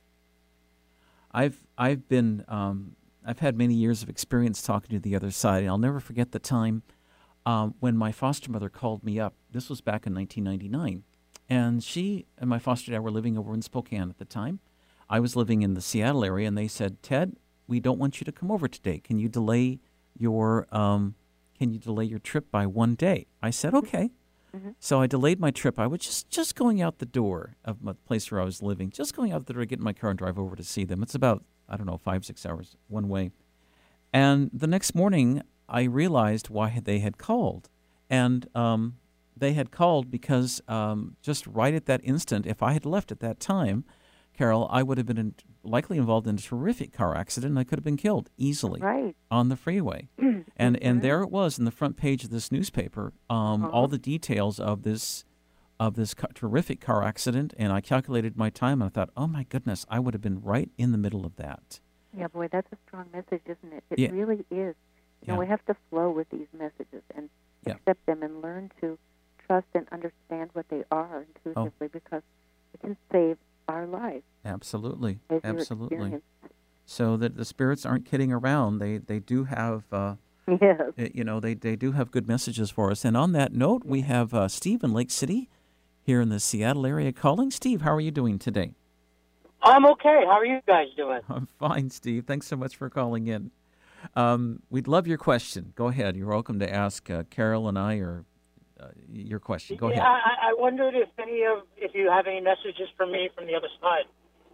I've I've been um, I've had many years of experience talking to the other side, and I'll never forget the time um, when my foster mother called me up. This was back in nineteen ninety-nine. And she and my foster dad were living over in Spokane at the time. I was living in the Seattle area, and they said, Ted, we don't want you to come over today. Can you delay your um, can you delay your trip by one day? I said, okay. Mm-hmm. So I delayed my trip. I was just, just going out the door of my place where I was living, just going out the door to get in my car and drive over to see them. It's about, I don't know, five, six hours one way. And the next morning, I realized why they had called. And um, they had called because um, just right at that instant, if I had left at that time, Carol, I would have been in, likely involved in a terrific car accident, and I could have been killed easily right. on the freeway. and and there it was in the front page of this newspaper, um, uh-huh. all the details of this of this ca- terrific car accident, and I calculated my time, and I thought, oh my goodness, I would have been right in the middle of that. Yeah, boy, that's a strong message, isn't it? It yeah. really is. You yeah. know, we have to flow with these messages and yeah. accept them and learn to trust and understand what they are intuitively, oh. because it can save our lives. Absolutely, as absolutely. So that the spirits aren't kidding around. They they do have, uh, yes. you know, they, they do have good messages for us. And on that note, we have uh, Steve in Lake City, here in the Seattle area, calling. Steve, how are you doing today? I'm okay. How are you guys doing? I'm fine, Steve. Thanks so much for calling in. Um, we'd love your question. Go ahead. You're welcome to ask uh, Carol and I or uh, your question. Go yeah, ahead. I, I wondered if any of if you have any messages for me from the other side.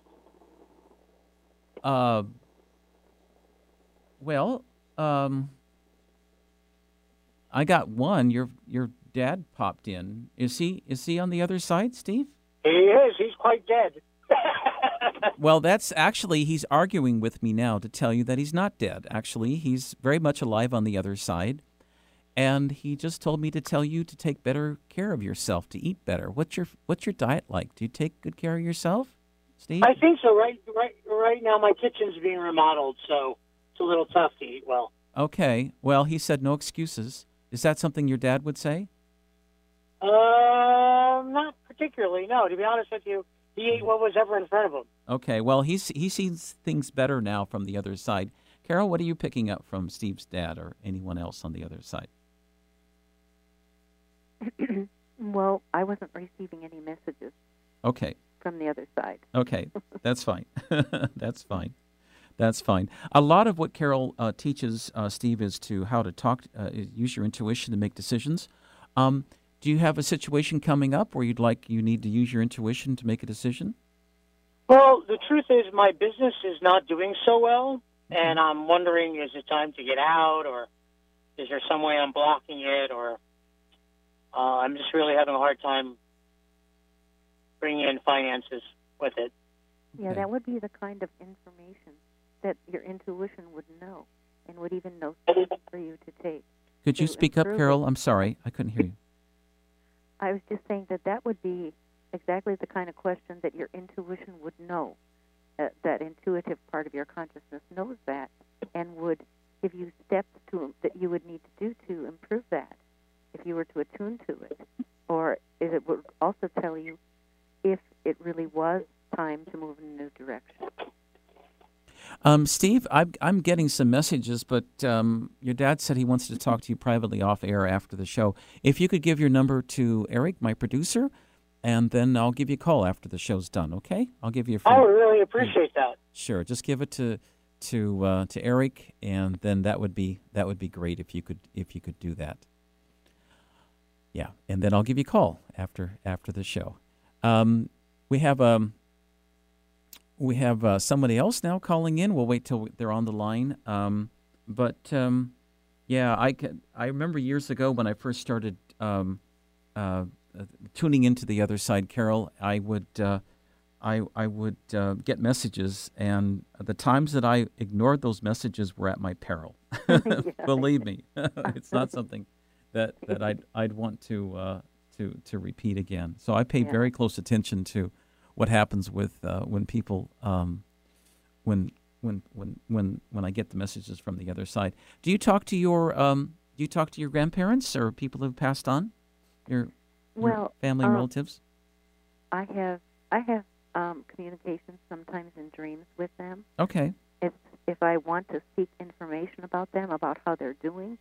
Uh, well, um, I got one. Your your dad popped in. Is he is he on the other side, Steve? He is. He's quite dead. Well, that's actually, he's arguing with me now to tell you that he's not dead. Actually, he's very much alive on the other side. And he just told me to tell you to take better care of yourself, to eat better. What's your what's your diet like? Do you take good care of yourself, Steve? I think so. Right, right, right now, my kitchen's being remodeled, so it's a little tough to eat well. Okay. Well, he said no excuses. Is that something your dad would say? Uh, not particularly. No, to be honest with you, he ate what was ever in front of him. Okay. Well, he's he sees things better now from the other side. Carol, what are you picking up from Steve's dad or anyone else on the other side? Well, I wasn't receiving any messages. Okay. From the other side. Okay, that's fine. That's fine. That's fine. A lot of what Carol uh, teaches, uh, Steve, is to how to talk, uh, use your intuition to make decisions. Um, do you have a situation coming up where you'd like, you need to use your intuition to make a decision? Well, the truth is my business is not doing so well, and I'm wondering, is it time to get out, or is there some way I'm blocking it, or uh, I'm just really having a hard time bringing in finances with it. Yeah, that would be the kind of information that your intuition would know and would even know steps for you to take. Could you to speak up, Carol? it. I'm sorry, I couldn't hear you. I was just saying that that would be exactly the kind of question that your intuition would know. That, that intuitive part of your consciousness knows that and would give you steps to that you would need to do to improve that if you were to attune to it. Or it would also tell you if it really was time to move in a new direction. Um, Steve, I'm, I'm getting some messages, but um, your dad said he wants to talk to you privately off air after the show. If you could give your number to Eric, my producer, and then I'll give you a call after the show's done, okay? I'll give you a phone. I would really appreciate that. Sure. Just give it to to uh, to Eric, and then that would be that would be great if you could if you could do that. Yeah, and then I'll give you a call after after the show. Um, we have um we have uh, somebody else now calling in. We'll wait till they're on the line. Um, but um, yeah, I can, I remember years ago when I first started um, uh, uh, tuning into the other side, Carol. I would uh, I I would uh, get messages, and the times that I ignored those messages were at my peril. Believe me, it's not something that, that I'd I'd want to uh, to to repeat again. So I pay yeah. very close attention to what happens with uh, when people um, when when when when when I get the messages from the other side. Do you talk to your um, do you talk to your grandparents or people who've passed on? Your, well, your family and um, relatives? I have I have um, communications sometimes in dreams with them. Okay. If if I want to seek information about them, about how they're doing,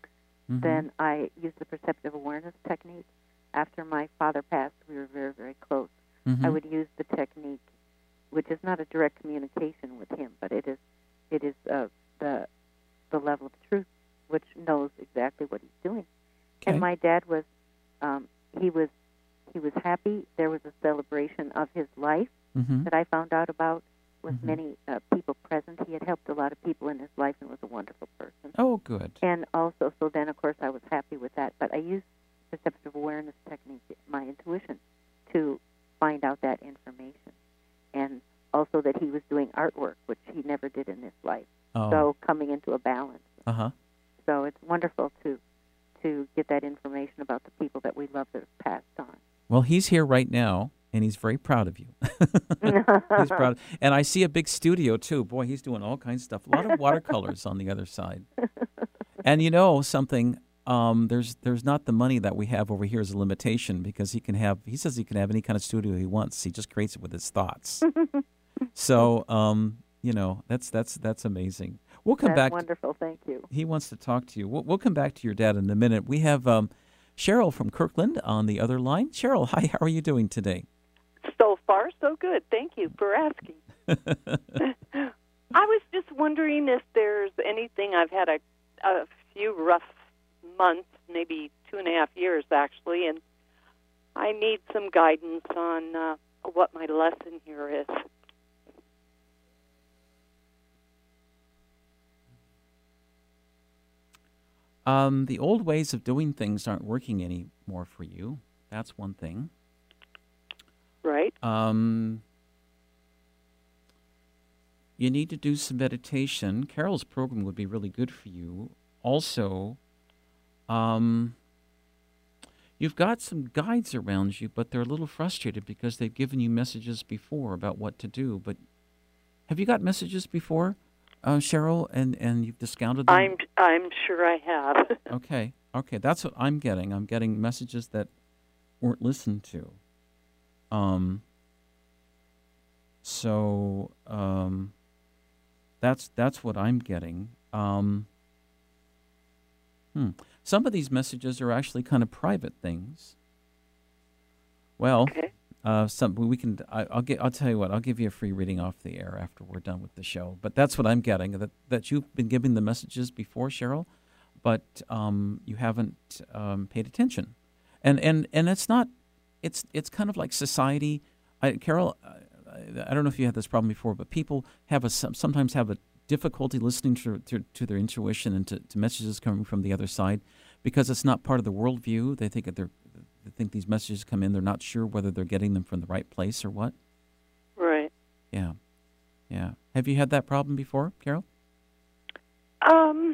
Mhm. then I used the perceptive awareness technique. After my father passed, we were very, very close. Mhm. I would use the technique, which is not a direct communication with him, but it is it is uh, the the level of truth, which knows exactly what he's doing. Okay. And my dad was um, he was he was happy. There was a celebration of his life Mhm. that I found out about with Mhm. many uh, people present. He had helped a lot of people in his life and was a wonderful person. Oh, good. And also, so then, of course, I was happy with that. But I used perceptive awareness technique, my intuition, to find out that information. And also that he was doing artwork, which he never did in his life. Oh. So coming into a balance. Uh-huh. So it's wonderful to to get that information about the people that we love that have passed on. Well, he's here right now, and he's very proud of you. He's proud. And I see a big studio, too. Boy, he's doing all kinds of stuff. A lot of watercolors on the other side. And you know something, um, there's there's not the money that we have over here as a limitation, because he can have, he says he can have any kind of studio he wants. He just creates it with his thoughts. So, um, you know, that's that's that's amazing. We'll come That's back. wonderful. Thank you. He wants to talk to you. We'll, we'll come back to your dad in a minute. We have um, Cheryl from Kirkland on the other line. Cheryl, hi, how are you doing today? So far, so good. Thank you for asking. I was just wondering if there's anything. I've had a, a few rough months, maybe two and a half years, actually, and I need some guidance on uh, what my lesson here is. Um, the old ways of doing things aren't working anymore for you. That's one thing. Right? Um, you need to do some meditation. Carol's program would be really good for you. Also, um, you've got some guides around you, but they're a little frustrated because they've given you messages before about what to do. But have you got messages before, uh, Cheryl, and, and you've discounted them? I'm I'm sure I have. Okay, okay, that's what I'm getting. I'm getting messages that weren't listened to. Um. So, um, that's that's what I'm getting. Um. Hmm. Some of these messages are actually kind of private things. Well, Okay. uh, some we can. I, I'll get. I'll tell you what. I'll give you a free reading off the air after we're done with the show. But that's what I'm getting. That that you've been giving the messages before, Cheryl, but um, you haven't um, paid attention, and and and it's not. It's it's kind of like society. I, Carol, I, I don't know if you had this problem before, but people have a sometimes have a difficulty listening to to, to their intuition and to, to messages coming from the other side because it's not part of the worldview. They think that they're they think these messages come in. They're not sure whether they're getting them from the right place or what. Right. Yeah, yeah. Have you had that problem before, Carol? Um.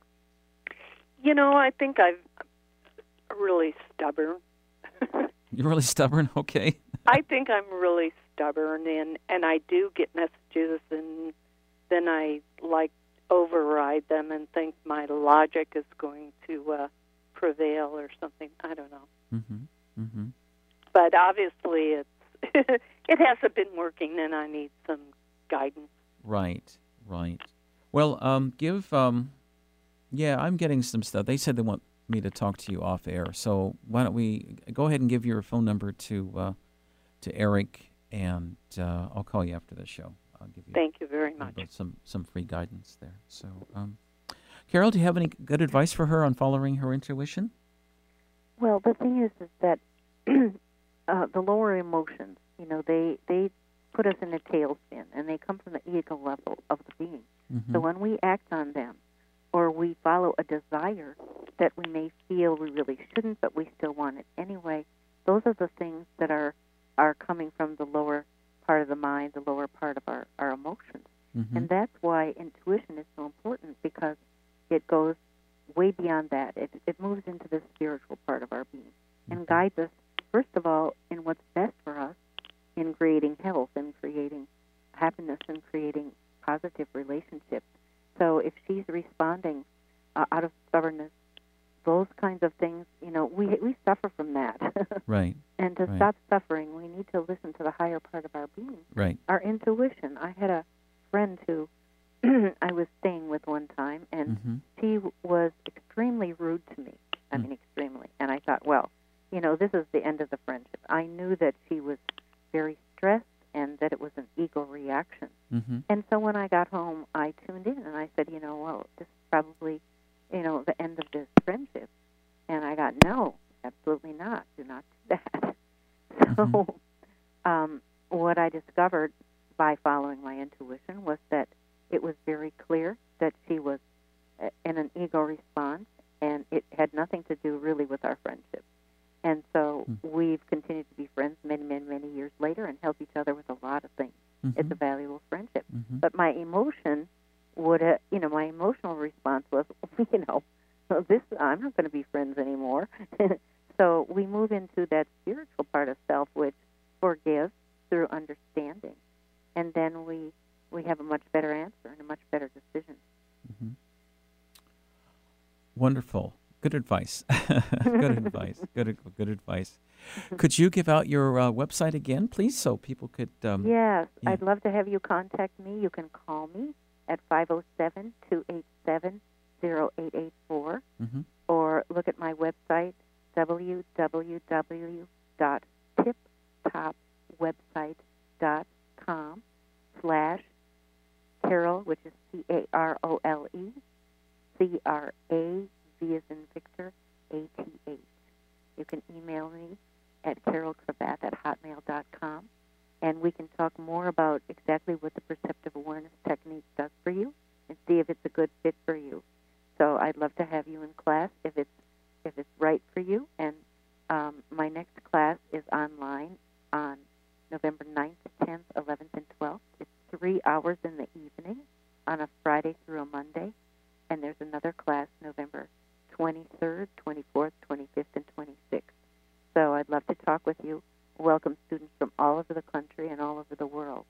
You know, I think I'm really stubborn. You're really stubborn. Okay. I think I'm really stubborn, and, and I do get messages, and then I, like, override them and think my logic is going to uh, prevail or something. I don't know. Mm-hmm. Mm-hmm. But obviously it's it hasn't been working, and I need some guidance. Right, right. Well, um, give, um, yeah, I'm getting some stuff. They said they want me to talk to you off air, so why don't we go ahead and give your phone number to uh, to Eric, and uh, I'll call you after the show. I'll give you Thank you very much. some some free guidance there. So, um, Carol, do you have any good advice for her on following her intuition? Well, the thing is, is that uh, the lower emotions, you know, they they put us in a tailspin, and they come from the ego level of the being. Mm-hmm. So when we act on them, or we follow a desire that we may feel we really shouldn't, but we still want it anyway, those are the things that are are coming from the lower part of the mind, the lower part of our, our emotions. Mm-hmm. And that's why intuition is so important, because it goes way beyond that. It, it moves into the spiritual part of our being and guides us, first of all, in what's best for us, in creating health and creating happiness and creating positive relationships. So if she's responding uh, out of stubbornness, those kinds of things, you know, we we suffer from that. Right. And to Right. stop suffering, we need to listen to the higher part of our being, Right. our intuition. I had a friend who I was staying with one time, and Mm-hmm. she was extremely extremely rude to me. I Mm. mean, extremely. And I thought, well, you know, this is the end of the friendship. I knew that she was very stressed and that it was an ego reaction. Mm-hmm. And so when I got home, I tuned in and I said, you know, well, this is probably, you know, the end of this friendship. And I got, no, absolutely not. Do not do that. So Mm-hmm. um, what I discovered by following my intuition was that it was very clear that she was uh, in an ego response, and it had nothing to do really with our friendship. And so Mm. we've continued to be friends many, many, many years later and help each other with a lot of things. Mm-hmm. It's a valuable friendship. Mm-hmm. But my emotion would, uh, you know, my emotional response was, you know, well, this I'm not going to be friends anymore. So we move into that spiritual part of self, which forgives through understanding, and then we we have a much better answer and a much better decision. Mm-hmm. Wonderful. Good advice. Good advice. Good good advice. Could you give out your uh, website again, please, so people could... Um, Yes, yeah. I'd love to have you contact me. You can call me at five oh seven, two eight seven, oh eight eight four Mm-hmm. or look at my website, w w w dot tip top website dot com slash Carol, which is C A R O L E, C R A V as in Victor, A T H. You can email me at carolcravat at hotmail dot com, and we can talk more about exactly what the perceptive awareness technique does for you and see if it's a good fit for you. So I'd love to have you in class if it's if it's right for you. And um, my next class is online on November ninth, tenth, eleventh, and twelfth. It's three hours in the evening on a Friday through a Monday. And there's another class November twenty-third, twenty-fourth, twenty-fifth, and twenty-sixth. So I'd love to talk with you. Welcome students from all over the country and all over the world.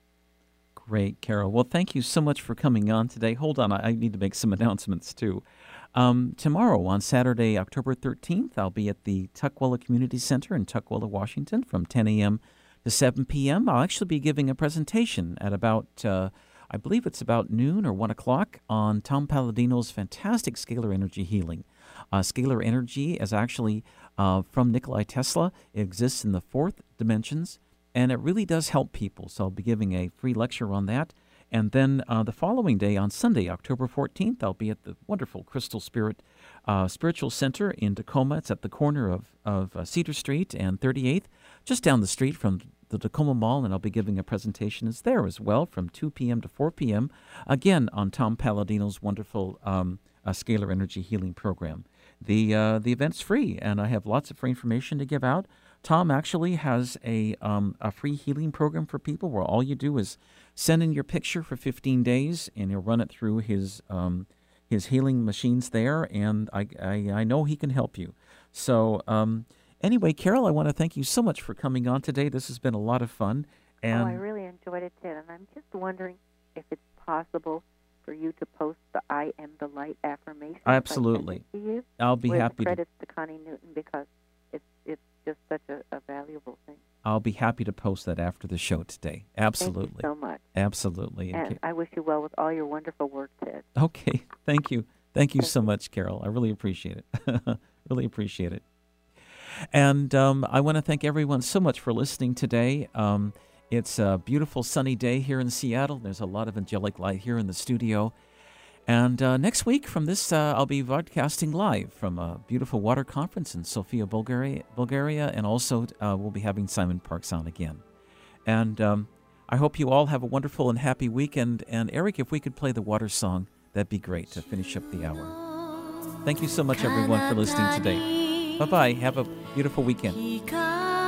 Great, Carol. Well, thank you so much for coming on today. Hold on, I, I need to make some announcements, too. Um, tomorrow, on Saturday, October thirteenth, I'll be at the Tukwila Community Center in Tukwila, Washington, from ten a.m. to seven p.m. I'll actually be giving a presentation at about, uh, I believe it's about noon or one o'clock, on Tom Palladino's fantastic scalar energy healing. Uh, scalar energy is actually uh, from Nikolai Tesla. It exists in the fourth dimensions, and it really does help people. So I'll be giving a free lecture on that. And then uh, the following day, on Sunday, October fourteenth, I'll be at the wonderful Crystal Spirit uh, Spiritual Center in Tacoma. It's at the corner of, of uh, Cedar Street and thirty-eighth, just down the street from the Tacoma Mall, and I'll be giving a presentation as there as well from two p.m. to four p.m., again on Tom Palladino's wonderful um, uh, scalar energy healing program. The, uh, the event's free, and I have lots of free information to give out. Tom actually has a um, a free healing program for people where all you do is send in your picture for fifteen days, and he'll run it through his um, his healing machines there, and I, I, I know he can help you. So um, anyway, Carol, I want to thank you so much for coming on today. This has been a lot of fun. And oh, I really enjoyed it, Ted, and I'm just wondering if it's possible for you to post the I Am the Light affirmation. Absolutely. To you, I'll be with happy credits to. to Connie Newton, because it's it's just such a, a valuable thing. I'll be happy to post that after the show today. Absolutely. Thank you so much. Absolutely. And Okay. I wish you well with all your wonderful work, Ted. Okay. Thank you. Thank you Thank so you. much, Carol. I really appreciate it. Really appreciate it. And um, I want to thank everyone so much for listening today. Um, it's a beautiful sunny day here in Seattle. There's a lot of angelic light here in the studio. And uh, next week from this, uh, I'll be broadcasting live from a beautiful water conference in Sofia, Bulgaria, Bulgaria, and also uh, we'll be having Simon Parks on again. And um, I hope you all have a wonderful and happy weekend. And Eric, if we could play the water song, that'd be great to finish up the hour. Thank you so much, everyone, for listening today. Bye-bye. Have a beautiful weekend.